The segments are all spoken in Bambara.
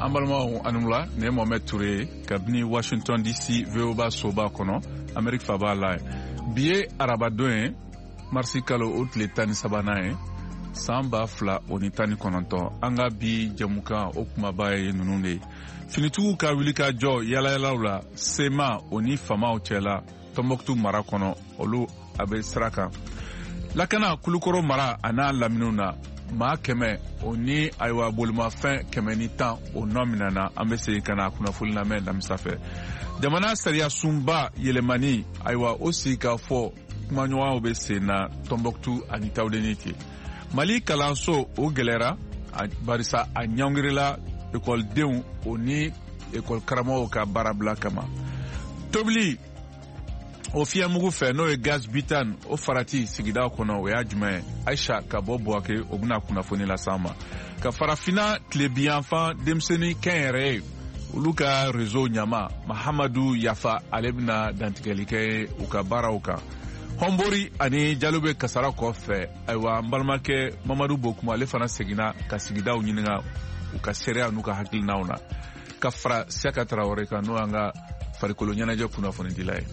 Ambalma anumla ne Mohamed Touré kabini Washington DC VOA soba kono Amerique faba la biye arabadoen marsi kalo outle tani sabana samba fla onitani kononto anga bi jamuka okuma baye nunune finitu ka wilika jo yala la sema oni fama ochela Tombouctou mara kono olu abe sraka lakana kulukoro mara ana laminuna ma keme oni aywa bolma fin keme ni tan o nominana ambese kana kuna fulna men dam safe jamana saria sumba yelemani aywa aussi ka fo manyoa obese na Tombouctou anita udeniti Mali kalanso o gelera barisa a nyangirila école deun oni école karamo ka barabla kama tobli o fiya mugu fe no e gaz bitan o farati sigida kono we ajme Aisha ka bobo ake oguna kuna foni la sama ka farafina klebi enfant demseni kenre uluka réseau nyama Mahamadou Yafa alebna dantikelike uka barauka Hombori ani jalube kasara kofe aywa mbalmake Mamadou Bokuma le fana segina ka sigida unyinga uka serea nuka hakil nauna ka fra Siaka Traoré ka no anga farikolo nyanaje kuna foni dilay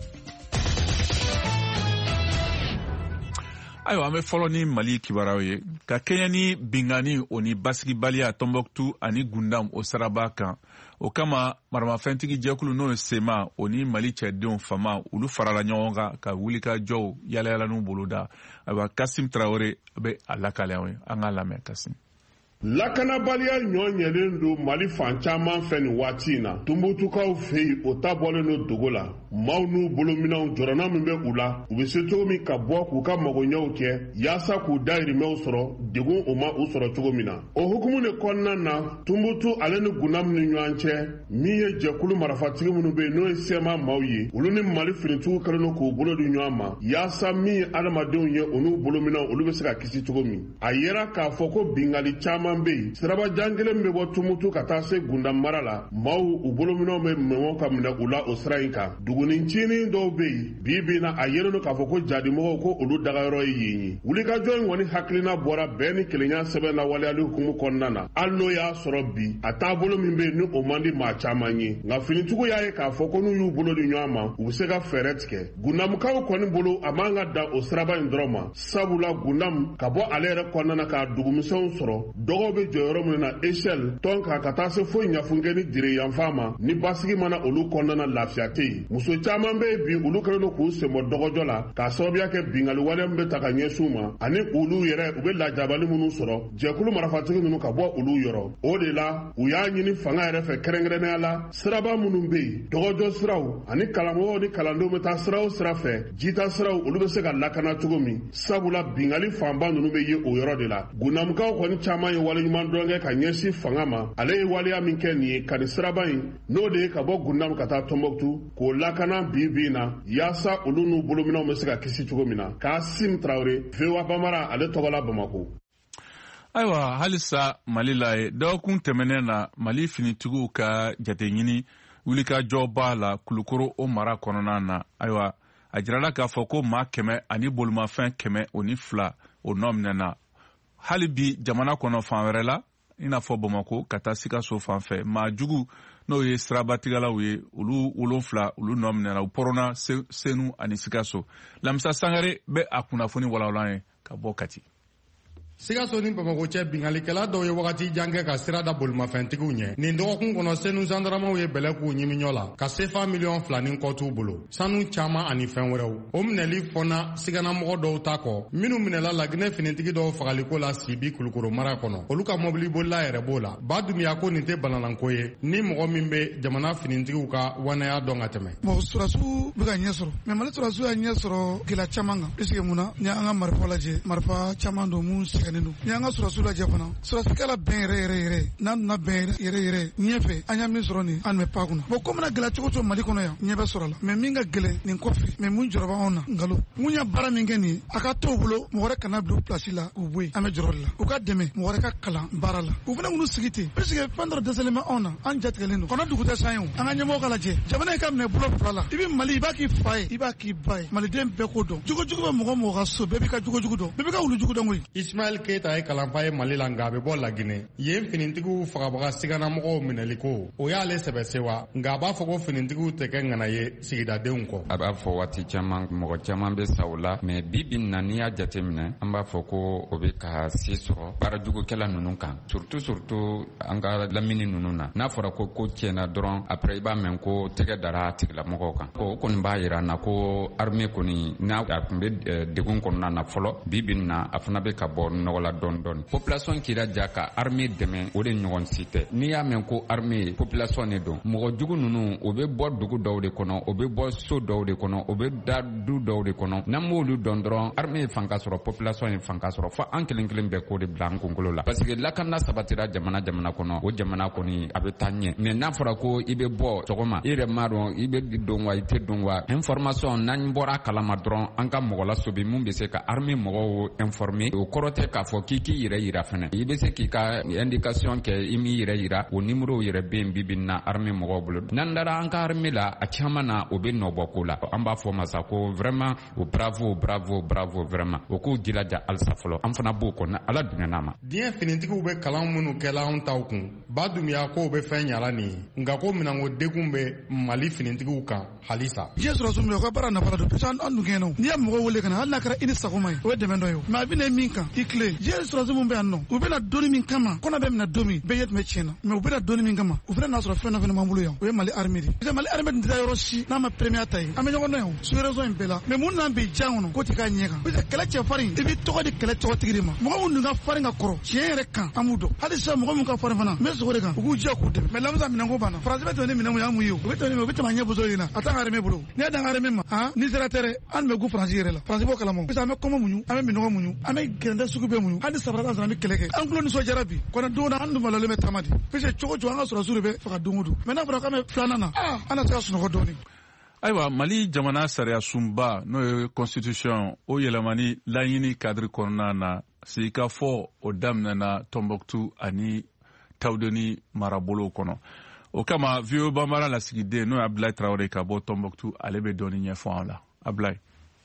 aywa ame folo ni Mali kibarawe ka Kenya ni bingani oni basigi balia Tombouctou ani gundam o sarabaka o kama marama fentigi jekulu no sema oni Mali chedon fama ulu farala nyonga ka wulika jow yala nu buluda aywa Kassim Traoré be alakalewe anga lame Kassim Lakanabaliya ɲɔɲɛlen do Mali fan caman fɛ nin waati in na Tombouctoukaw fɛ yen o ta bɔlen do dogo la maaw n'u bolominɛw jɔrɔna min bɛ u la u bɛ se cogo min ka bɔ k'u ka magoɲɛw kɛ yaasa k'u dahirimɛw sɔrɔ degun o ma u sɔrɔ cogo min na o hukumu de kɔnɔna na Tombouctou ale ni Gundam ni ɲɔgɔn cɛ min ye jɛkulu marifatigi minnu bɛ yen n'o ye sɛma maaw ye olu ni Mali finitigiw kɛlen do k'u bolo di ɲɔgɔn ma yaasa min ye adamadenw ye o n'u bolominɛw olu bɛ se ka kisi cogo min a yera k'a fɔ ko bingali caman siraba jangelen bɛ bɔ Tombouctou ka taa se Gundam mara la maaw u bolominɛw bɛ mɛnw ka minɛ u la o sira in kan dugunicinin dɔw bɛ yen bi na a yɛrɛ do k'a fɔ ko jadimɔgɔw ko olu dagayɔrɔ ye yen ye wulikajɔ in kɔni hakilina bɔra bɛɛ ni kelenya sɛbɛn lawaleyali hukumu kɔnɔna na hali n'o y'a sɔrɔ bi a taabolo min bɛ yen ni o man di maa caman ye nka finitigiw y'a ye k'a fɔ ko n'u y'u bolo di ɲɔgɔn ma u bɛ se ka fɛɛrɛ tigɛ Gundamkaw kɔni bolo a man ka dan o siraba in dɔrɔn ma sabula Gundam ka bɔ ale yɛrɛ kɔnɔna na k'a dugumisɛnw sɔrɔ dɔgɔw bɛ jɔyɔrɔ min na échelle tɔn ka taa se foyi ɲafunkɛ ni dire yanfan ma ni basigi mana olu kɔnɔna lafiya tɛ yen muso caman bɛ yen bi olu kɛlen do k'u senbɔ dɔgɔjɔ la k'a sababuya kɛ bingali wale min bɛ ta ka ɲɛsin u ma ani olu yɛrɛ u bɛ lajabali minnu sɔrɔ jɛkulu marifatigi ninnu ka bɔ olu yɔrɔ o de la u y'a ɲini fanga yɛrɛ fɛ kɛrɛnkɛrɛnnenya la siraba minnu bɛ yen dɔgɔjɔ siraw ani karamɔgɔw ni kalandenw bɛ taa sira o sira fɛ jita siraw olu bɛ se ka lakana cogo min sabula bingali fanba ninnu bɛ ye o yɔrɔ de la Gundamkaw kɔni caman ye waleɲuman dɔn kɛ ka ɲɛsin fanga ma ale ye waleya min kɛ nin ye kani siraba in n'o de ye ka bɔ Gundam ka taa Tombouctou k'o lakana bi na yaasa olu n'u bolominɛw bɛ se ka kisi cogo min na Kassim Traoré VOA Bamara ale tɔgɔ la Bamako aywa halisa Mali la ye dɔgɔkun tɛmɛnen na Mali finitigiw ka jate ɲini wulikajɔ b'a la kulukoro o mara kɔnɔna na aywa a jirala k'a fɔ ko maa 100 ani bolimafɛn 102 o nɔminɛna hali bi jamana kɔnɔ fan wɛrɛ la i n'a fɔ Bamako ka taa Sikaso fan fɛ maa jugu n'o ye sirabatigalaw ye olu 7 olu nɔminɛna u pɔrɔna Senu ani Sikaso Lamisa Sangare bɛ a kunnafoni walawala ye ka bɔ Kati Sikaso ni Bamako cɛ bingalikɛla dɔw ye wagati jan kɛ ka sira da bolimafɛntigiw ɲɛ nin dɔgɔkun kɔnɔ Senu gendarmew ye bɛlɛ k'u ɲimiɲɔ la ka CFA miliyɔn 2 ni kɔ t'u bolo sanu caman ani fɛn wɛrɛw o minɛli fɔna siganamɔgɔ dɔw ta kɔ minnu minɛla Laginɛ finitigi dɔw fagaliko la Sibi Kulukoro mara kɔnɔ olu ka mɔbili bolila yɛrɛ b'o la Badumiya ko nin tɛ banalanko ye ni mɔgɔ min bɛ jamana finitigiw ka wanaya dɔn ka tɛmɛ bon surasiw bɛ ka ɲɛ sɔrɔ mais Mali surasiw y'a ɲɛ sɔrɔ gɛlɛya caman kan puisque munna ni an ka marifa lajɛ marifa caman don mun ni an ka surasiw lajɛ fana surasikɛla bɛn yɛrɛ n'a nana bɛn yɛrɛ ɲɛfɛ an y'a min sɔrɔ nin an bɛ pa kunna bon komi na gɛlɛya cogo cogo Mali kɔnɔ yan ɲɛ bɛ sɔrɔ la mais min ka gɛlɛn nin kɔfɛ mais mun jɔrɔ b'anw na nkalon mun ye baara min kɛ nin a ka t'o bolo mɔgɔ wɛrɛ kana bila place la k'u bɔ yen an bɛ jɔrɔ de la u ka dɛmɛ mɔgɔ wɛrɛ ka kalan baara la u fana k'u sigi ten puisque fɛn dɔ dɛsɛlen bɛ anw na an jatigɛlen don kɔnɔ dugu tɛ san ye o an ka ɲɛmɔgɔ ka lajɛ jamana in ka minɛ bolo 2 la i bɛ Mali i b'a k'i fa ye i b'a k'i ba ye maliden bɛɛ ko dɔn jogojugu bɛ mɔgɔ ka so bɛɛ b'i ka jogojugu dɔn bɛɛ b'i ka wulujugu dɔn koyi Ismaël Boubacar Keita ye kalanfa ye Mali la nka a bɛ bɔ Laginɛ. Yen finitigiw fagabaga siganamɔgɔw minɛli ko o y'ale sɛbɛ sewa nka a b'a fɔ ko finitigiw tɛ kɛ ŋana ye sigidadenw kɔ. A b'a fɔ waati caman mɔgɔ caman bɛ sa o la mais bi bi na n'i y'a jateminɛ an b'a fɔ ko o bɛ ka se sɔrɔ baarajugukɛla ninnu kan surtout an ka lamini ninnu na n'a fɔra ko tiɲɛna dɔrɔn après i b'a mɛn ko tɛgɛ dara a tigilamɔgɔw kan o kɔni b'a yira na ko armée kɔni n'a tun bɛ degun kɔnɔna na fɔlɔ bi bi na a fana bɛ ka bɔ nɔgɔ la dɔɔni population k'i laja ka armée dɛmɛ o de ɲɔgɔn si tɛ n'i y'a mɛn ko armée population ne don mɔgɔ jugu ninnu o bɛ bɔ dugu dɔw de kɔnɔ o bɛ bɔ so dɔw de kɔnɔ o bɛ da du dɔw de kɔnɔ n'an b'olu dɔn dɔrɔn armée ye fanga sɔrɔ population ye fanga sɔrɔ fo an kelen bɛɛ k'o de bila an kunkolo la parce que lakana sabatira jamana kɔnɔ o jamana kɔni a bɛ taa ɲɛ mais n'a fɔra ko i bɛ bɔ sɔgɔma i yɛrɛ m'a dɔn i bɛ don wa i tɛ don wa information n'an bɔra kalama dɔrɔn an ka mɔgɔ lasobi mun bɛ se ka armée mɔgɔw informer o kɔrɔ tɛ k'a fɔ k'i yɛrɛ yira fana i bɛ se k'i ka indication kɛ i m'i yɛrɛ yira o numéro yɛrɛ bɛ yen bi na armée mɔgɔw bolo n'an dara an ka armée la a caman na o bɛ nɔbɔ ko la an b'a fɔ masa ko vraiment o bravo vraiment o k'u jilaja halisa fɔlɔ an fana b'o kɔnɔ ala dungana ma. Diɲɛ finitigiw bɛ kalan minnu kɛla anw taw kun ba dumiya ko bɛ fɛn ɲala nin ye nka ko minanko degun bɛ Mali finitigiw kan halisa. Diɲɛ sɔrɔsiw min ka baara nafa don parce que an dun kɛnɛw n'i ye mɔgɔ wele ka na hali n'a kɛra i ni sagoma ye o ye dɛmɛ dɔ ye mais a bɛ na min kan i tile diɲɛ sɔrɔsiw min bɛ yan nɔ u bɛna dɔnni min kama kɔnɔ bɛ minɛ don min bɛɛ ye tun bɛ tiɲɛ na mais u bɛna dɔnni min kama u fana n'a sɔrɔ fɛn dɔ fana b'an bolo yan o ye Mali armée de parce que Mali armée tun tɛ taa yɔrɔ si n'a ma premier ta ye an bɛ ɲɔgɔn dɔn yan sur raison in bɛɛ la mais mun n'an bɛ jan kɔnɔ ko tɛ k'a ɲɛ kan parce que kɛlɛ cɛ farin i bɛ tɔgɔ di kɛlɛ tɔgɔtigi de ma mɔgɔ minnu ka farin ka kɔrɔ tiɲɛ yɛrɛ kan an b'u dɔn hali sisan mɔgɔ min ka farin fana n bɛ sogo de kan u k'u jɛ k'u dɛmɛ mais lamisa minɛnko banna faransi bɛ tɛmɛ ni minɛnko y'an mun ye o bɛ tɛmɛ ɲɛ boso in na a t'an ka armée bolo n'i y'a dan armée ma ni sera tɛ dɛ an bɛ gu faransi yɛrɛ la faransi b'o kalama parce que an bɛ kɔngɔ muɲu an bɛ minɔgɔ muɲu an bɛ gɛrɛntɛ sugu bɛɛ muɲu hali sabara an bɛ kɛlɛ kɛ an tulo nisɔndiyara bi kɔnɔ don na an dun malolen bɛ taama di parce que cogo an ka sɔrɔsiw de bɛ faga don o don mais n'a fɔra k'an bɛ filanan na an na se ka sunɔgɔ dɔɔni. Ayiwa Mali jamana sariya sunba n'o ye constitution o yɛlɛmani laɲini cadre kɔnɔna na sika fɔ o daminɛna Tombouctou ani Tawdoni marabolo kɔnɔ o kama vieux bambara lasigiden n'o ye Ablaye Traoré ka bɔ Tombouctou ale bɛ dɔɔni ɲɛfɔ an la Ablaye.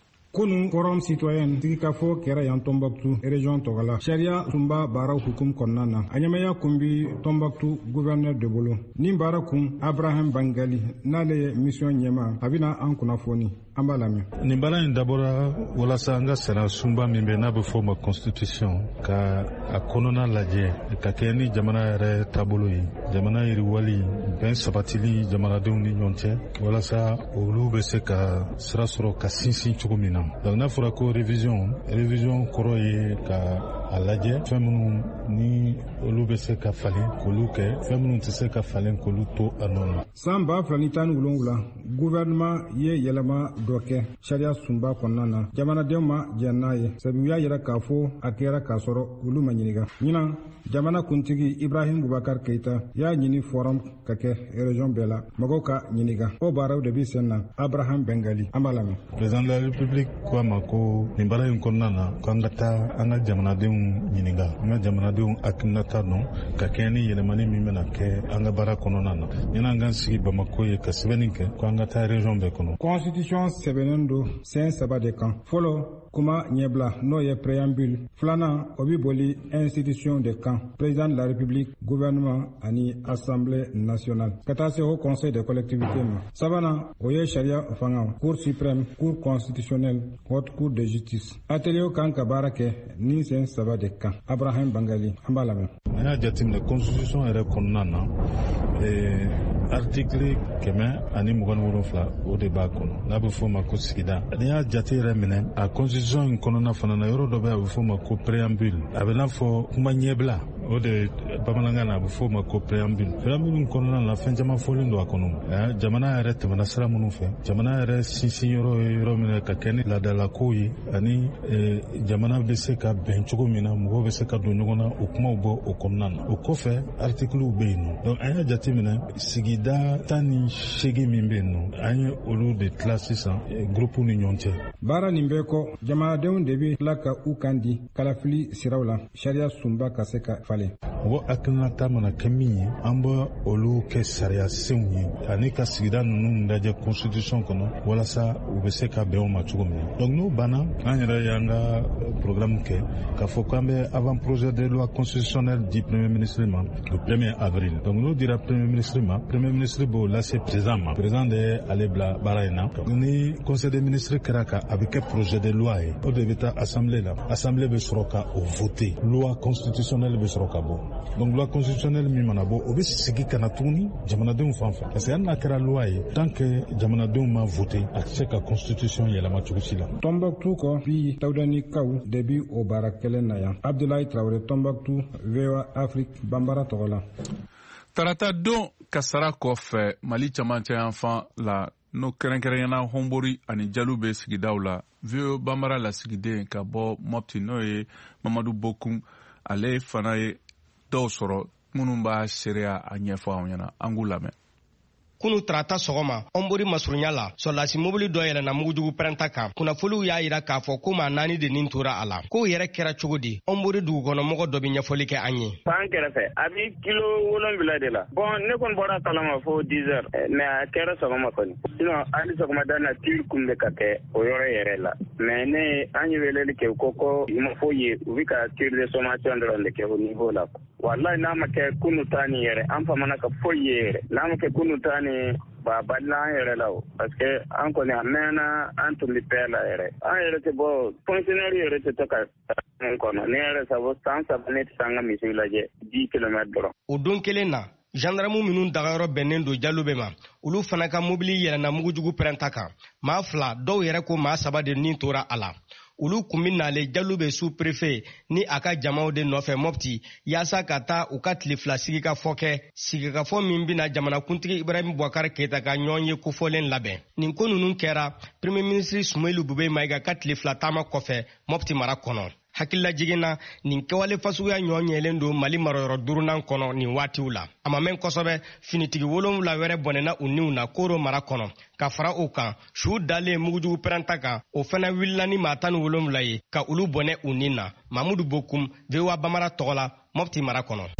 Kunu forum citoyen sigikafo kɛra yan Tombouctou région tɔgɔla sariya sunba baaraw hukum kɔnɔna na a ɲɛmaya kun bi Tombouctou gouverneur de bolo ni baara kun Abraham Bangali n'ale ye mission ɲɛma a bɛna an kunnafoni an b'a lamɛn. Nin baara in dabɔra walasa an ka sariya sunba min bɛ n'a bɛ fɔ o ma constitution ka a kɔnɔna lajɛ ka kɛ ni jamana yɛrɛ taabolo ye jamana yiriwali bɛn sabatili jamanadenw ni ɲɔgɔn cɛ walasa olu bɛ se ka sira sɔrɔ ka sinsin cogo min na. Donc n'a fɔra ko révision kɔrɔ ye ka a lajɛ fɛn minnu ni olu bɛ se ka falen k'olu kɛ fɛn minnu tɛ se ka falen k'olu to a nɔ na. San 2017 gouvernement ye yɛlɛma dɔ kɛ sariya sunba kɔnɔna na jamanadenw ma jɛn n'a ye sabu u y'a yɛrɛ k'a fɔ a kɛra k'a sɔrɔ olu ma ɲininka ɲinan jamana kuntigi Ibrahim Boubacar Keita y'a ɲini forum ka kɛ région bɛɛ la mɔgɔw ka ɲininka o baaraw de bi sen na Abraham Bengali an b'a lamɛn. Président de la République ko a ma ko nin baara in kɔnɔna na k'an ka taa an ka jamanadenw ɲininka an ka jamanadenw hakilinata dɔn ka kɛ ni yɛlɛmani min bɛna kɛ an ka baara kɔnɔna na ɲinan k'an sigi Bamako ye ka sɛbɛnni kɛ ko an ka taa région bɛɛ kɔnɔ. Constitution sɛbɛnnen don sen 3 de kan fɔlɔ kuma ɲɛbila n'o ye préambule filanan o bi boli institution de kan président de la République gouvernement ani assemblée nationale ka taa se au conseil de collectivité ma sabanan o ye sariya fanga cour suprême cour constitutionnelle haute cour de justice atelier kan ka baara kɛ ni sen 3 de kan Abraham Bangali an b'a lamɛn. An y'a jateminɛ constitution yɛrɛ kɔnɔna na article 127 o de b'a kɔnɔ n'a bɛ fɔ o ma ko sigida n'i y'a jate yɛrɛ minɛ a constitution in kɔnɔna fana na yɔrɔ dɔ bɛ a bɛ fɔ o ma ko préambule a bɛ n'a fɔ kuma ɲɛbila o de bamanankan na a bɛ fɔ o ma ko préambule kɔnɔna na fɛn caman fɔlen don a kɔnɔ jamana yɛrɛ tɛmɛna sira minnu fɛ jamana yɛrɛ sinsin yɔrɔ ye yɔrɔ min ka kɛ ni laadalakow ye ani jamana bɛ se ka bɛn cogo min na mɔgɔw bɛ se ka don ɲɔgɔn na o kumaw bɔ o kɔnɔna na o kɔfɛ articles bɛ yen nɔ donc an y'a jateminɛ sigida 18 min bɛ yen nɔ an ye olu de tila sisan groupe ni ɲɔgɔn cɛ. Baara nin bɛɛ kɔ jamanadenw de bɛ tila ka u kan di kalafili siraw la sariya sunba ka se ka falen. Bale. O akilnata mana kɛ min ye an bɛ olu kɛ sariya senw ye ani ka sigida ninnu lajɛ constitution kɔnɔ walasa u bɛ se ka bɛn o ma cogo min na. Donc n'o banna an yɛrɛ y'an ka programme kɛ k'a fɔ k'an bɛ avant projet de loi constitutionnelle di premier ministre ma le 1er avril. Donc n'o dira premier ministre ma, premier ministre b'o lase président ma. Président de ale bila baara in na. Ni conseil des ministres kɛra ka a bɛ kɛ projet de loi ye o de bɛ taa assemblée la. Assemblée bɛ sɔrɔ ka o voter. Loi constitutionnelle bɛ sɔrɔ ka bɔ. Donc loi constitutionnelle min mana bɔ o bɛ sigi ka na tuguni jamanadenw fan fɛ parce que hali n'a kɛra loi ye tant que jamanadenw ma voter a tɛ se ka constitution yɛlɛma cogo si la. Tombouctou kɔ bi Dawudani Kaw de bi o baara kelen na yan. Abdoulaye Traoré Tombouctou VOA Afrique Bambara tɔgɔ la. Tarata don kasara kɔfɛ Mali camancɛ yanfan la n'o kɛrɛnkɛrɛnyana Honbori ani Jalu bɛ sigidaw la VOA Bambara lasigiden ka bɔ Mopti n'o ye Mamadu Bokum ale fana ye dɔw sɔrɔ minnu b'a seereya a ɲɛfɔ anw ɲɛna an k'u lamɛn. Kunu tarata sɔgɔma Honbori masurunya la sɔrɔdasi mobili dɔ yɛlɛnna mugujugu pɛrɛnta kan kunnafoniw y'a yira k'a fɔ ko maa 4 de nin tora a la k'o yɛrɛ kɛra cogo di Honbori dugukɔnɔmɔgɔ dɔ bɛ ɲɛfɔli kɛ an ye. Fan kɛrɛfɛ a bɛ kilo 7 de la bon ne kɔni bɔra kalama fo 10 heures mais a kɛra sɔgɔma kɔni sinon hali sɔgɔmada na tir kun bɛ ka kɛ o yɔrɔ yɛrɛ la mais ne an ye weleli kɛ ko i ma fɔ ye u bɛ ka tir de sommation dɔrɔn de kɛ o niveau la wallahi n'a ma kɛ kunu ta ni yɛrɛ an famana ka foyi ye yɛrɛ n'a ma kɛ kunu ta ni ba balila an yɛrɛ la o parce que an kɔni a mɛnna an tun bɛ pɛɛ la yɛrɛ an yɛrɛ tɛ bɔ fonctionnaire yɛrɛ tɛ to ka mun kɔnɔ ne yɛrɛ sabu san 3 ne tɛ se an ka misiw lajɛ 10 kilomètres dɔrɔn. O don kelen na gendarme minnu dagayɔrɔ bɛnnen don Jalube ma olu fana ka mobili yɛlɛnna mugujugu pɛrɛnta kan maa 2 dɔw yɛrɛ ko maa 3 de nin tora a la. Olu kun bɛ nale Jalube sous-préfet ni a ka jamaw de nɔfɛ Mopti yaasa ka taa u ka tile 2 sigikafɔ kɛ sigikafɔ min bɛna jamanakuntigi Ibrahim Boubacar Keita ka ɲɔgɔn ye kofɔlen labɛn. Nin ko ninnu kɛra premier ministre Sumailu Bube Mayiga ka tile 2 taama kɔfɛ Mopti mara kɔnɔ. Hakilila jiginna nin kɛwale fasuguya ɲɔgɔn ɲɛlen don Mali marayɔrɔ 4nan kɔnɔ nin waatiw la. A ma mɛn kosɛbɛ finitigi 7 wɛrɛ bɔnɛna u niw na Koro mara kɔnɔ ka fara o kan su dalen mugujugu pɛrɛnta kan o fana wulila ni maa 17 ye ka olu bɔnɛ u nin na. Mamudu Bokum VOA Bambara tɔgɔ la Mopti mara kɔnɔ.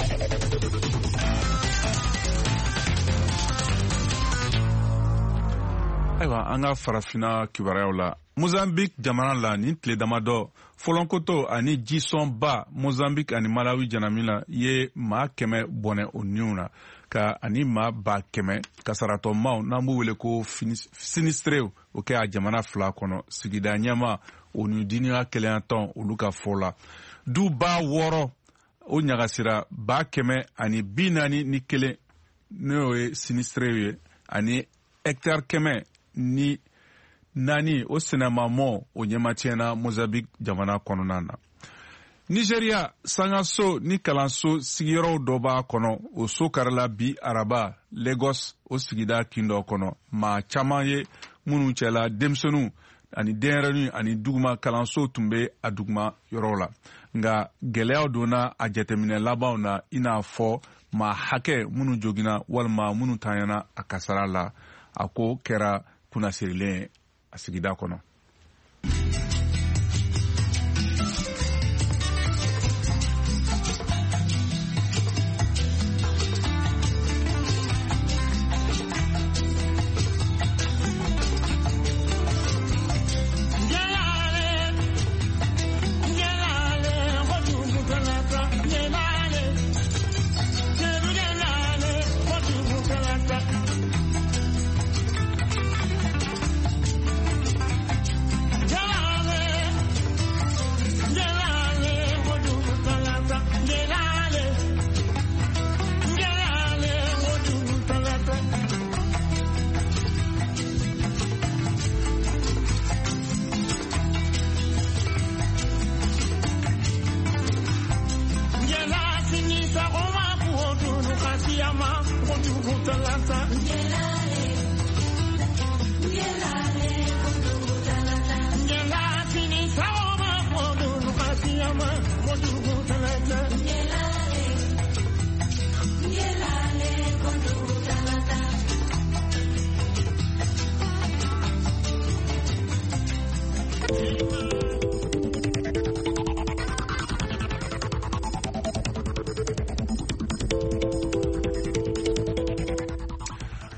Ayiwa an ka farafina kibaruyaw la Mozambique jamana la ni tile damadɔ Folonkoto ani jisɔnba Mozambique ani Malawi janamina ye maa 100 bɔnɛ o niw na ka ani maa 100 kasaratɔmaw n'an b'u wele ko sinistrew o kɛ a jamana 2 kɔnɔ sigida ɲɛma o ni diniya keleyatɔn olu ka fɔ la du 6,000 o ɲagasira 100 ani 41 n'o ye sinistrew ye ani hectare 100 ni 4 o sɛnɛmamɔ o ɲɛmatiɲɛna Mozambique jamana kɔnɔna na. Nigeria sangaso ni kalanso sigiyɔrɔw dɔ b'a kɔnɔ o so karila bi araba Lagos o sigida kindɔ kɔnɔ maa caman ye minnu cɛla denmisɛnninw ani denyɛrɛninw ani duguma kalanso tun bɛ a duguma yɔrɔw la nka gɛlɛyaw donna a jateminɛ labanw na i n'a fɔ maa hakɛ minnu jogina walima minnu tanyana a kasara la a ko kɛra kunnasirilen a sigida kɔnɔ.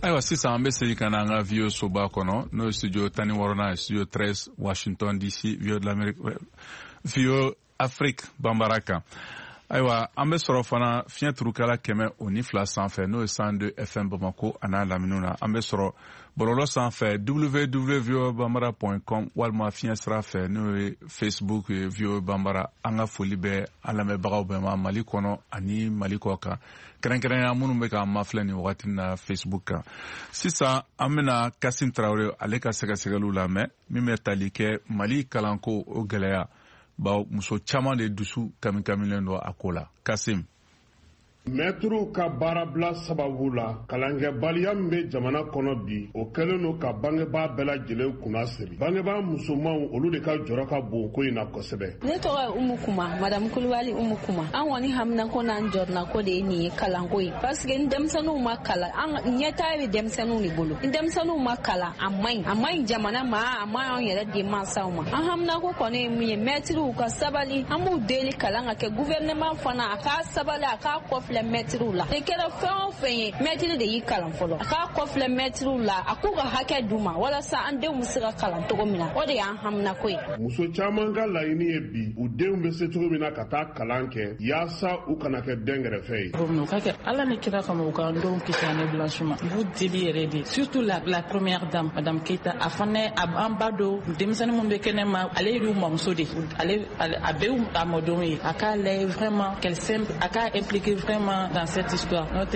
Ayiwa sisan an bɛ segin ka na an ka VOA soba kɔnɔ n'o ye studio 16 studio 13 Washington DC VOA Afrique Bambara kan. Ayiwa an bɛ sɔrɔ fana fiɲɛ turukala 102 sanfɛ n'o ye 102 FM Bamako a n'a laminiw na. An bɛ sɔrɔ bɔlɔlɔ sanfɛ www.voabambara.com walima fiɲɛ sira fɛ n'o ye Facebook ye VOA Bambara. An ka foli bɛ an lamɛnbagaw bɛɛ ma Mali kɔnɔ ani Mali kɔ kan. Kɛrɛnkɛrɛnya minnu bɛ k'an mafilɛ nin wagati na Facebook kan. Sisan an bɛna Kasim Traoré ale ka sɛgɛsɛgɛliw lamɛn min bɛ tali kɛ Mali kalanko o gɛlɛya. Bawo muso caman de dusu kamikamilen don a ko la. Kasim. Mɛtiriw ka baarabila sababu la kalankɛbaliya min bɛ jamana kɔnɔ bi o kɛlen don ka bangebaa bɛɛ lajɛlen kunna siri. Bangebaa musomanw olu de ka jɔrɔ ka bon ko in na kosɛbɛ. Ne tɔgɔ ye Umu Kuma, Madame Kulibali Umu Kuma. An kɔni hamina ko n'an jɔrɔna ko de ye nin ye kalanko ye. Parce que ni denmisɛnninw ma kalan, an ɲɛtaa bɛ denmisɛnninw de bolo. Ni denmisɛnninw ma kalan, a man ɲi jamana ma, a man ɲi an yɛrɛ den mansaw ma. An hamina ko kɔni ye min ye mɛtiriw ka sabali, an b'u deli kalan ka kɛ gouvernement fana a ka sabali a ka kɔfilɛ mɛtiriw la. Ne kɛra fɛn o fɛn ye mɛtiri de y'i kalan fɔlɔ. A ka kɔfilɛ mɛtiriw la a k'u ka hakɛ d'u ma walasa an denw bɛ se ka kalan cogo min na. O de y'an hamina ko ye. Muso caman ka laɲini ye bi u denw bɛ se cogo min na ka taa kalan kɛ yaasa u kana kɛ dɛnkɛrɛfɛ ye. Ala ni kira kama u ka denw kisi ani blanchiment. U b'u deli yɛrɛ de. Surtout la première dame Madame Keita a fana an ba don denmisɛnnin minnu bɛ kɛnɛma ale y'u mamuso de. Ale a bɛ a mɔdenw ye. A k'a lajɛ vraiment qu'elle s'implique, a k'a impliquer vraiment dans cette histoire. Notre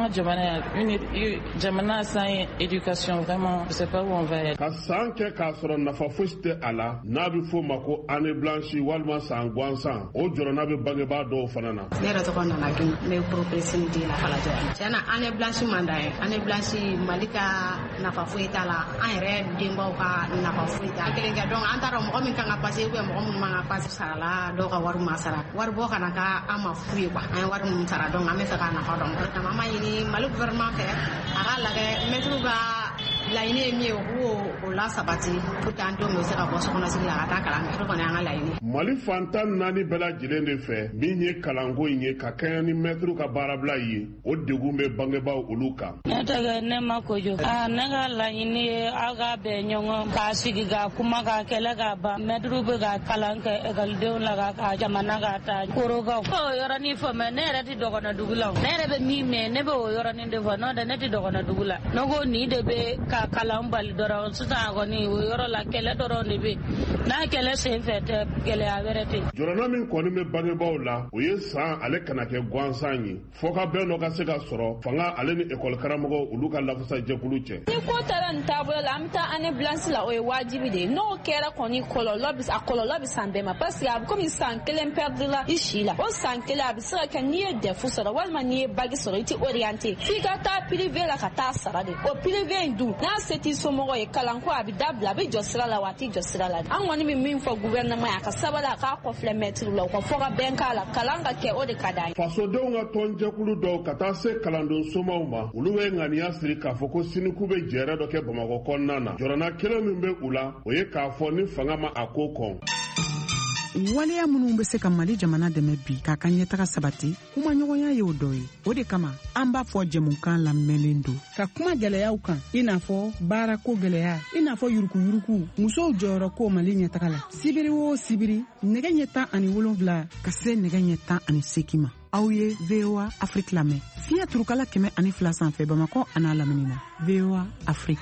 jamana sans éducation, vraiment, je ne sais pas où on va aller. Ka san kɛ k'a sɔrɔ nafa fosi tɛ a la n'a bɛ fɔ o ma ko année blanche walima san gansan o jɔrɔna bɛ bangebaa dɔw fana na. Ne yɛrɛ tɔgɔ Nana King n bɛ proposition di la Falajɛ. Tiɲɛna année blanche man d'an ye. Année blanche Mali ka nafa foyi t'a la an yɛrɛ denbaw ka nafa foyi t'a la. Kelen kɛ donc an t'a dɔn mɔgɔ min kan ka passer ou bien mɔgɔ minnu man ka passer sara la dɔw ka wari ma sara. Wari bɔ kana ka an ma fu ye quoi. An ye wari minnu sara donc an bɛ fɛ ka nafa dɔn. An ma ɲini Mali gouvernement fɛ a ka lajɛ mɛtiriw ka laɲini ye min ye o k'o la sabati pour que an denw bɛ se ka bɔ sokɔnɔsigi la ka taa kalan kɛ. O kɔni y'an ka laɲini. Mali fantan 4 bɛɛ lajɛlen de fɛ min ye kalanko in ye ka kɛɲɛ ni mɛtiriw ka baarabila ye o degun bɛ bangebaaw olu kan. Ne tɔgɔ ne ma kojo. Ne ka laɲini ye aw ka bɛn ɲɔgɔn k'a sigi ka kuma ka kɛlɛ ka ban mɛtiriw bɛ ka kalan kɛ ekɔlidenw la ka jamana ka taa korokaw. O yɔrɔnin fɔ mɛ ne yɛrɛ tɛ dɔgɔnɔ dugu la. Ne yɛrɛ bɛ min mɛn ne bɛ o yɔrɔnin de fɔ n'o tɛ ne tɛ dɔgɔnɔ dugu la. Ne ko nin de bɛ ka kalan bali dɔrɔn sisan kɔni o yɔrɔ la kɛlɛ dɔrɔn de bɛ n'a kɛlɛ sen fɛ tɛ gɛlɛya wɛrɛ tɛ. Jɔrɔna min kɔni bɛ bangebaaw la o ye san ale kana kɛ gansan ye fɔ ka bɛn dɔ ka se ka sɔrɔ fanga ale ni ekɔli karamɔgɔ olu ka lafasa jɛkulu cɛ. Ni ko taara nin taabolo la an bɛ taa année blanche la o ye wajibi de ye n'o kɛra kɔni kɔlɔlɔ bɛ san bɛɛ ma parce que a bɛ komi san 1 perdre la i si la o san 1 a bɛ se ka kɛ n'i ye DEF sɔrɔ walima n'i ye bac sɔrɔ i tɛ orienté f'i ka taa privé la ka taa sara de o privé in dun n'a se t'i somɔgɔ ye kalanko a bɛ dabila a bɛ jɔ sira la wa a tɛ jɔ sira la an kɔni bɛ min fɔ gouvernement ye a ka sabali a k'a kɔfilɛ mɛtiriw la u ka fɔ ka bɛn k'a la kalan ka kɛ o de ka d'an ye. Fasodenw ka tɔnjɛkulu dɔw ka taa se kalandenw somaw ma olu bɛ ŋaniya siri k'a fɔ ko siniku bɛ jɛɛrɛ dɔ kɛ Bamakɔ kɔnɔna na jɔrɔna kelen min bɛ u la o ye k'a fɔ ni fanga ma a ko kɔn. Waleya minnu bɛ se ka Mali jamana dɛmɛ bi k'a ka ɲɛtaga sabati kuma ɲɔgɔnya ye o dɔ ye o de kama an b'a fɔ jɛmukan lamɛnlen don ka kuma gɛlɛyaw kan i n'a fɔ baarako gɛlɛya i n'a fɔ yurukuyuruku musow jɔyɔrɔ ko Mali ɲɛtaga la sibiri o sibiri nɛgɛ ɲɛ 17 ka se nɛgɛ ɲɛ 18 ma aw ye VOA Afrique lamɛn fiɲɛ turukala 102 sanfɛ Bamakɔ a n'a lamini na VOA Afrique.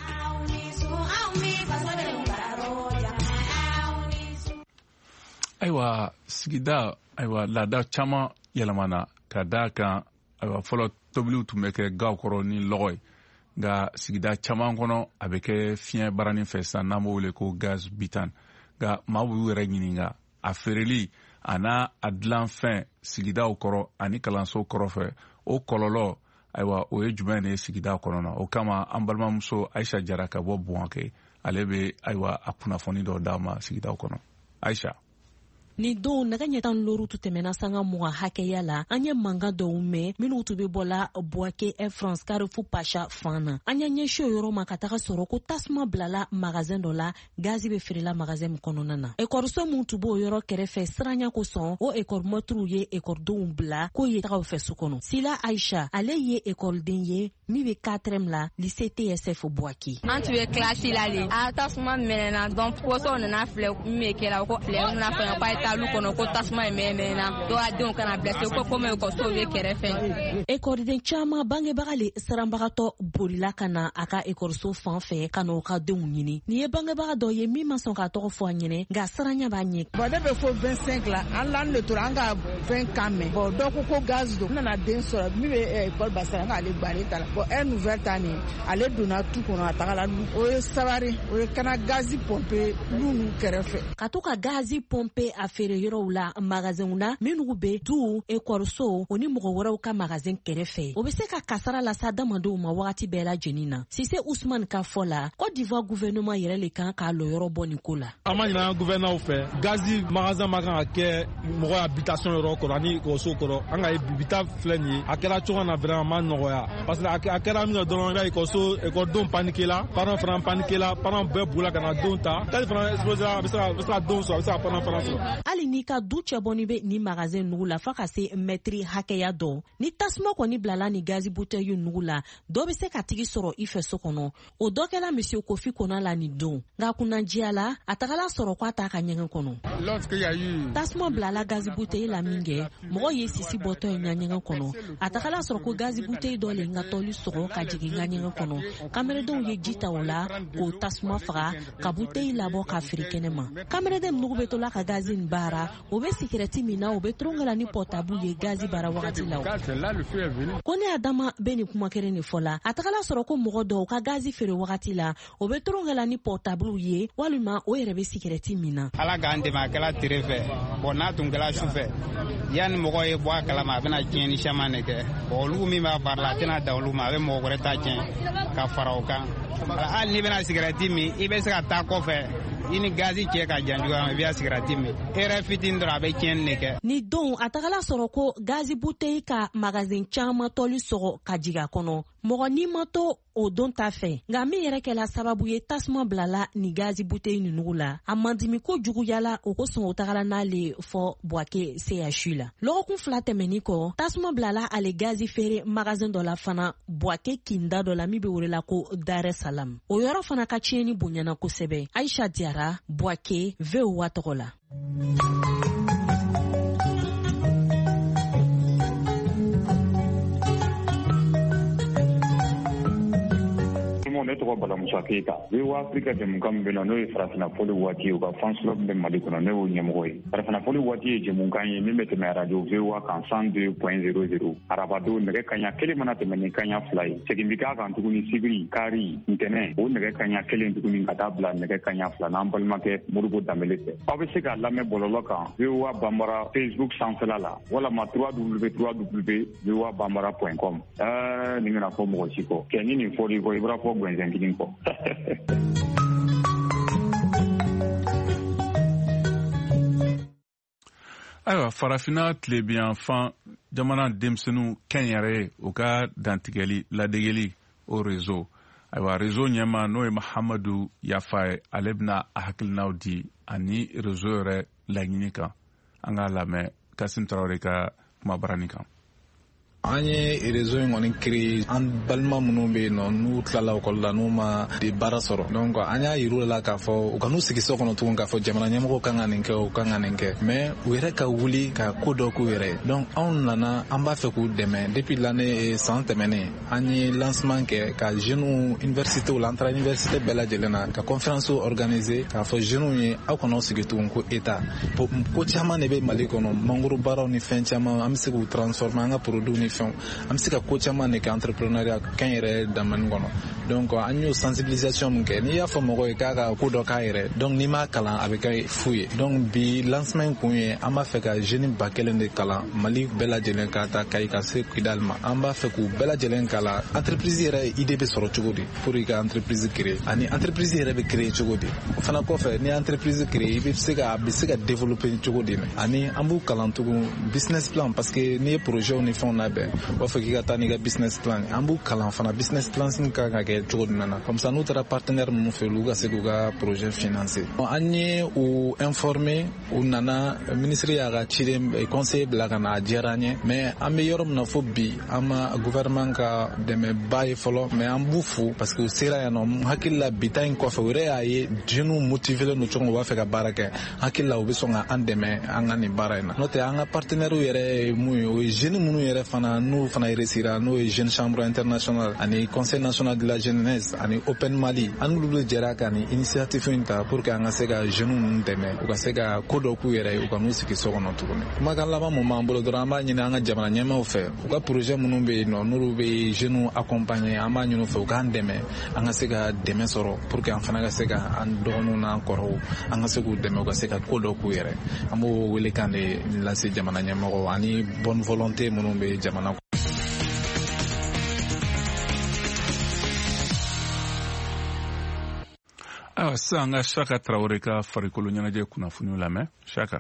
Ayiwa sigida ayiwa laada caman yɛlɛmana ka da kan ayiwa fɔlɔ tobiliw tun bɛ kɛ gaw kɔrɔ ni lɔgɔ ye nka sigida caman kɔnɔ a bɛ kɛ fiɲɛ barani fɛ sisan n'an b'o wele ko gaz butane nka maa b'u yɛrɛ ɲininka a feereli a n'a a dilan fɛn sigidaw kɔrɔ ani kalanso kɔrɔfɛ o kɔlɔlɔ ayiwa o ye jumɛn de ye sigida kɔnɔna o kama an balimamuso Aisha Jara ka bɔ Buwake ale bɛ ayiwa a kunnafoni dɔ d'a ma sigidaw kɔnɔ Aisha. ni don naga ɲɛtan loru tu tɛmɛna sanga muga hakɛya la an ye manga dɔw mɛn minnu tu be bɔla Bouaké Air France Carrefour Pacha fana an y'a ɲɛsi o yɔrɔ ma ka taga sɔrɔ ko tasuma bilala magasin dɔ la gazi be feerela magasin min kɔnɔna na ekɔliso mun tu b'o yɔrɔ kɛrɛfɛ siranya kosɔn o ekɔlimɔtruw ye ekɔlidenw bila k'o ye tagaw fɛ su kɔnɔ Sila Aïcha ale ye ekɔliden ye min be 4e la lycée TSF Bouaké an tu be classe la le a tasuma mɛnɛna donc poso nana filɛ min be kɛla ko filɛ nana fɛn ko ay talu kɔnɔ ko tasuma mɛnɛna do a denw kana blessé ko comme ekɔliso be kɛrɛfɛ ekɔliden caman bangebaga le siranbagatɔ bolila ka na a ka ekɔliso fan fɛ ka n'o ka denw ɲini nin ye bangebaga dɔ ye min ma sɔn k'a tɔgɔ fɔ a ɲɛnɛ nka siranya b'a ɲɛ bon ne bɛ fɔ 25 la an la ne tora an ka 20 kan mɛn bon dɔ ko gaz don n nana den sɔrɔ min bɛ ekɔli basira n k'ale gbali ta la bon air nouvelle ta nin ale donna tu kɔnɔ a tagala o ye sabari o ye kana gazi pompe lu kɛrɛfɛ ka to ka gazi pompe a feere yɔrɔw la magasinw la minnu be du ekɔliso o ni mɔgɔ wɛrɛw ka magasin kɛrɛfɛ o be se ka kasara lasa adamadenw ma wagati bɛɛ lajɛlen na Sise Ousmane ka fɔ la Côte d'Ivoire gouvernement yɛrɛ le kan k'a lɔ yɔrɔ bɔ nin ko la an ma ɲinɛ gouvernement fɛ gazi magasin ma kan ka kɛ mɔgɔ habitation yɔrɔ kɔrɔ ani ekɔliso kɔrɔ an ka bibita filɛ nin ye a kɛra cogo na vraiment ma nɔgɔya parce que a kɛra min dɔrɔn i b'a ekɔliso ekɔlidenw panikela parents fana panikela parents bɛɛ bolila ka na denw ta tali fana explosera a bɛ se ka denw sɔrɔ a bɛ se ka parents fana sɔrɔ hali n'i ka du cɛbɔni be ni magasin nugu la fa ka se mètre hakɛya dɔ ni tasuma kɔni bilala ni gazi bouteille nugu la dɔ be se ka tigi sɔrɔ i fɛ so kɔnɔ o dɔ kɛla monsieur Kofi Kona la ni don nka kunnandiya la a tagala sɔrɔ k'a t'a ka ɲɛgɛn kɔnɔ tasuma bilala gazi bouteille la min kɛ mɔgɔ ye sisi bɔtɔ ye ɲa ɲɛgɛn kɔnɔ a tagala sɔrɔ ko gazi bouteille dɔ le n ka tɔli sɔgɔ ka jigin n ka ɲɛgɛn kɔnɔ kameredenw ye ji ta o la k'o tasuma faga ka bouteille labɔ ka firi kɛnɛ ma kamereden nugu be tola ka gazi nin baara o be sikirɛti min na o be toronkɛla ni portable ye gazi baara wagati la ko ne adama be ni kuma kɛrɛ ni fɔ la a tagala sɔrɔ ko mɔgɔ dɔw ka gazi feere wagati la o be toronkɛla ni portable ye walima o yɛrɛ be sikirɛti min na ala k'an dɛmɛ a kɛla tere fɛ bon n'a tun kɛla su fɛ yanni mɔgɔ ye bɔ a kalama a bɛna tiɲɛni caman de kɛ bon olugu min b'a baara la a tɛna da olu ma a bɛ mɔgɔ wɛrɛ ta tiɲɛ ka fara o kan hali n'i bɛna sigirɛti min i bɛ se ka taa kɔfɛ i ni gazi cɛ ka jan cogoya i bɛ sigirɛti min e yɛrɛ fitini dɔrɔn a bɛ tiɲɛni de kɛ ni don a tagala sɔrɔ ko gazi bouteille ka magasin caman tɔli sɔgɔ ka jigin a kɔnɔ mɔgɔ n'i ma to o don ta fɛ nka min yɛrɛ kɛla sababu ye tasuma bilala ni gazi bouteille ninugu la a mandimi ko juguyala o ko sɔn o tagala n'ale fɔ Bouaké CHU la lɔgɔkun 2 tɛmɛni kɔ tasuma bilala ale gazi feere magasin dɔ la fana Bouaké kinda dɔ la min be wele la ko Dar es Salaam o yɔrɔ fana ka tiɲɛni bonyana kosɛbɛ Aïcha Diarra Bouaké VOA tɔgɔ la ne tɔgɔ Bala Musa Keyita VOA Afrika jɛmukan min bɛ na n'o ye farafinafɔli waati ye u ka fans club bɛ Mali kɔnɔ ne y'o ɲɛmɔgɔ ye farafinafɔli waati ye jɛmukan ye min bɛ tɛmɛ radio VOA kan 102.00 arabadon nɛgɛ kaɲa 1 mana tɛmɛ ni kaɲa 2 ye segin bi k'a kan tuguni sibiri kari ntɛnɛn o nɛgɛ kaɲa 1 tuguni ka taa bila nɛgɛ kaɲa 2 n'an balimakɛ Modibo Dambele fɛ aw bɛ se k'a lamɛn bɔlɔlɔ kan VOA Bambara Facebook sanfɛla la walama www.voabambara.com nin bɛna fɔ mɔgɔ si kɔ kɛ ni nin fɔl'i kɔ i b'a fɔ gɛnzɛnkinin kɔ ayiwa farafina tilebiyanfan jamana denmisɛnninw kɛnyɛrɛ u ka dantigɛli ladegeli o réseau ayiwa réseau ɲɛma n'o ye Mahamadu Yafa ye ale bɛna a hakilinaw di ani réseau yɛrɛ laɲini kan an k'a lamɛn Kasim Traoré ka kumabarani kan an ye réseau in kɔni créé an balima minnu bɛ yen nɔ n'u tilala ekɔli la n'u ma de baara sɔrɔ donc an y'a yir'u la k'a fɔ u ka n'u sigi so kɔnɔ tugun k'a fɔ jamana ɲɛmɔgɔw kan ka nin kɛ u kan ka nin kɛ mais u yɛrɛ ka wuli ka ko dɔ k'u yɛrɛ ye donc anw nana an b'a fɛ k'u dɛmɛ depuis l'année san tɛmɛnen an ye lancement kɛ ka jeunes universités la an taara université bɛɛ lajɛlen na ka conférence organiser k'a fɔ jeunes ye aw kana sigi tugun ko état ko caman de bɛ Mali kɔnɔ mangoro baaraw ni fɛn caman an bɛ se k'u transformer an ka produits ni fɛnw an bɛ se ka ko caman de kɛ entrepreneuriat kɛn yɛrɛ domaine kɔnɔ donc an y'o sensibilisation min kɛ n'i y'a fɔ mɔgɔ ye k'a ka ko dɔ k'a yɛrɛ donc n'i m'a kalan a bɛ kɛ fu ye donc bi lancement in kun ye an b'a fɛ ka jeune ba kelen de kalan Mali bɛɛ lajɛlen ka taa Kayi ka se Kidal ma an b'a fɛ k'u bɛɛ lajɛlen kalan entreprise yɛrɛ idée bɛ sɔrɔ cogo di pour i ka entreprise créer ani entreprise yɛrɛ bɛ créer cogo di o fana kɔfɛ ni entreprise créer i bɛ se ka développer cogo di ani an b'u kalan tugun business plan parce que n'i ye projet ni fɛnw labɛn u b'a fɔ k'i ka taa n'i ka business plan an b'u kalan fana business plan sin ka kɛ cogo jumɛn na comme ça n'u taara partenaire minnu fɛ olu ka se k'u ka projet financer an ye u informer u nana ministre y'a ka ciden conseil bila ka na a diyara an ye mais an bɛ yɔrɔ min na fo bi an ma gouvernement ka dɛmɛba ye fɔlɔ mais an b'u fo parce que u sera yan nɔ hakili la bi ta in kɔfɛ u yɛrɛ y'a ye jeunes motivelen don cogo u b'a fɛ ka baara kɛ hakili la u bɛ sɔn ka an dɛmɛ an ka nin baara in na n'o tɛ an ka partenaires yɛrɛ ye mun ye o ye jeunes minnu yɛrɛ fana n'u fana réussira n'o ye jeune chambre internationale ani conseil national de la jeunesse ani open Mali an n'olu de jɛra ka nin initiative in ta pour que an ka se ka jeunes ninnu dɛmɛ u ka se ka ko dɔ k'u yɛrɛ ye u ka n'u sigi so kɔnɔ tuguni kumakan laban mun b'an bolo dɔrɔn an b'a ɲini an ka jamana ɲɛmaaw fɛ u ka projet minnu bɛ yen nɔ n'olu bɛ jeunes accompagner an b'a ɲini u fɛ u k'an dɛmɛ an ka se ka dɛmɛ sɔrɔ pour que an fana ka se ka an dɔgɔninw n'an kɔrɔw an ka se k'u dɛmɛ u ka se ka ko dɔ k'u yɛrɛ an b'o wele kan de lase jamana ɲɛmɔgɔw ani bonne volonté minnu bɛ jamana kɔnɔ. Ayiwa sisan an ka Saka Tarawele ka farikolo ɲɛnajɛ kunnafoniw lamɛn Saka.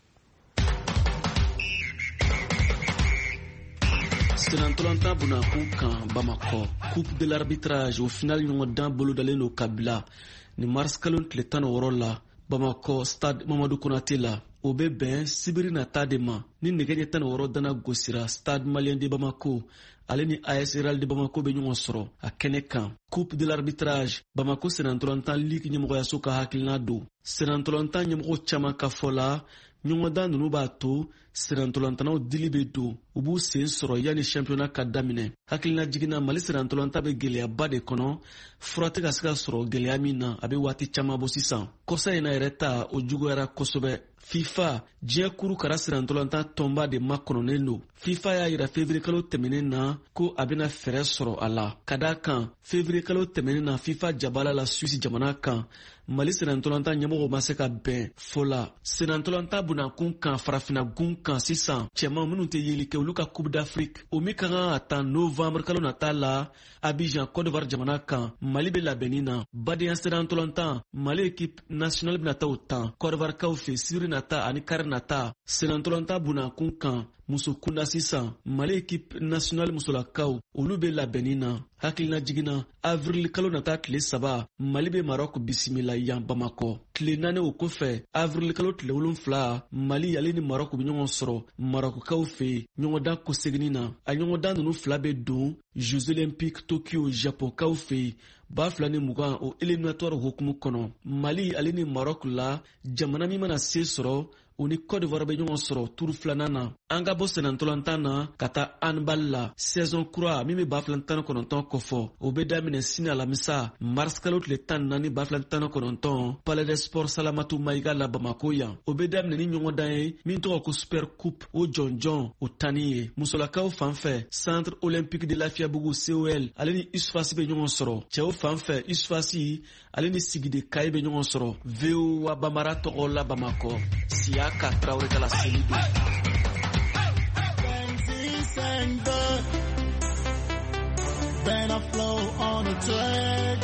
Senantolanta Bunakun kan Bamako Coupe de l'arbitrage au final ɲɔgɔndan bolodalen don kabila ni mars kalo tile 16 la Bamako stade Mamadou Konaté la o bɛ bɛn sibiri nata de ma ni nɛgɛ ɲɛ 16 dana gosira stade malien de Bamako ale ni AS Real de Bamako bɛ ɲɔgɔn sɔrɔ a kɛnɛ kan Coupe de l'arbitrage Bamako Senantolantan Ligue ɲɛmɔgɔyaso ka hakilina don Senantolantan ɲɛmɔgɔ caman ka fɔ la ɲɔgɔndan ninnu b'a to Senantolantanaw dili bɛ don u b'u sen sɔrɔ yanni championnat ka daminɛ hakilina jiginna Mali Senantolanta bɛ gɛlɛyaba de kɔnɔ fura tɛ ka se ka sɔrɔ gɛlɛya min na a bɛ waati caman bɔ sisan kɔsa in na yɛrɛ ta o juguyara kosɛbɛ FIFA diɲɛ kuru kara Senantolanta tɔnba de makɔnɔnen don FIFA y'a yira février kalo tɛmɛnen na ko a bɛna fɛɛrɛ sɔrɔ a la ka d'a kan février kalo tɛmɛnen na FIFA jabala la Suisse jamana kan Mali Senantolanta ɲɛmɔgɔw ma se ka bɛn fo la Senantolanta bunakun kan farafina gun kan sisan cɛman minnu tɛ yeli kɛ olu ka Coupe d'Afrique o min ka kan ka ta novembre kalo nata la Abidjan Côte d'Ivoire jamana kan Mali bɛ labɛnni na Badenya Senantolanta Mali équipe nationale bɛna taa o tan Côte d'Ivoire kaw fɛ sibiri nata ani kari nata Senantolanta bunakun kan muso kunda sisan Mali équipe nationale musolakaw olu bɛ labɛnni na hakilina jiginna avril kalo nata tile 3 Mali bɛ Maroc bisimila yan Bamako tile 4 o kɔfɛ avril kalo tile 7 Mali ale ni Maroc bɛ ɲɔgɔn sɔrɔ Marocaw fɛ ɲɔgɔndan kɔseginni na a ɲɔgɔndan ninnu fila bɛ don Jeux olympiques Tokyo Japonkaw fɛ 2020 o éliminatoire hukumu kɔnɔ Mali ale ni Maroc la jamana min mana se sɔrɔ o ni Côte d'Ivoire bɛ ɲɔgɔn sɔrɔ turu filanan na an ka bɔ Senantolantan na ka taa handball la saison kura min bɛ 2019 kɔfɔ o bɛ daminɛ sini alamisa mars kalo tile 14 2019 Palais des Sports Salamatu Mayiga la Bamako yan o bɛ daminɛ ni ɲɔgɔndan ye min tɔgɔ ko Super Coupe o jɔnjɔn o tani ye musolakaw fanfɛ Centre Olympique de Lafiyabugu COL ale ni USFAS bɛ ɲɔgɔn sɔrɔ cɛw fanfɛ USFAS ale ni Sigide Kaye bɛ ɲɔgɔn sɔrɔ VOA Bamara tɔgɔ la Bamako Siaka Traoré de la Selido. Then I flow on a track.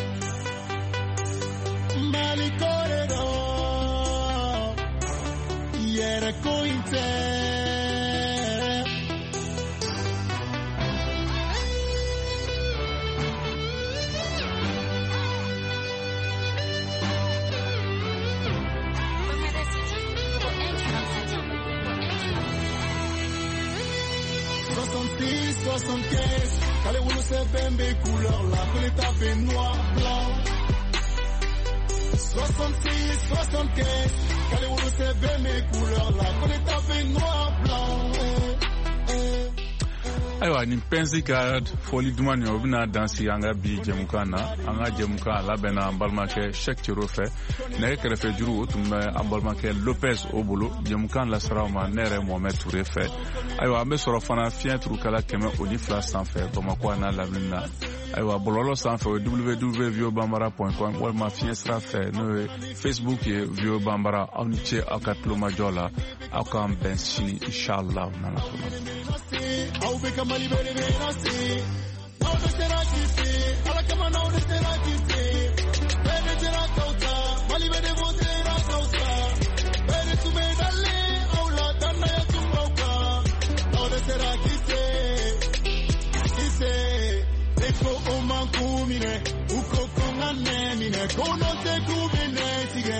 Mali corredor. Yere cointe. Quand les rouleaux c'est bébé couleur là, que les tapés noir, blanc. 66, 75, quand les rouleaux c'est bébé couleur là, que les tapés noir, blanc. ayiwa nin pensi ka foli duman ye o bɛna dansi an ka bi jɛmukan na an ka jɛmukan a labɛnna an balimakɛ Cheikh Thiro fɛ nɛgɛ kɛrɛfɛ juru o tun bɛ an balimakɛ Lopez o bolo jɛmukan lasiraw ma ne yɛrɛ Mohamed Touré fɛ ayiwa an bɛ sɔrɔ fana fiɲɛ turukala 102 sanfɛ Bamakɔ a n'a lamini na ayiwa bɔlɔlɔ sanfɛ o ye www.voabambara.com walima fiɲɛ sira fɛ n'o ye Facebook ye Voa Bambara aw ni ce aw ka tulomajɔ la aw k'an bɛn sini inshallah nana Au be kamali bere bere si au de tera kisi ala kama na de tera kisi bere tera kauta mali bere bo tera kauta bere tu me dalle au la tanna ya tumbauka au de tera kisi eko o manku mine uko kongane mine kono te kubine sige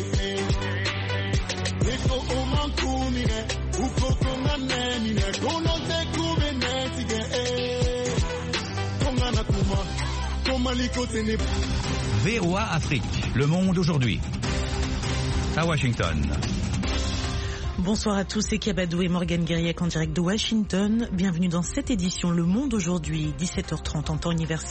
eko o manku mine uko kongane mine kono te VOA Afrique, le monde aujourd'hui. À Washington. Bonsoir à tous, c'est Kiabadou et Morgan Guerrier en direct de Washington. Bienvenue dans cette édition Le Monde aujourd'hui, 17h30 en temps universel.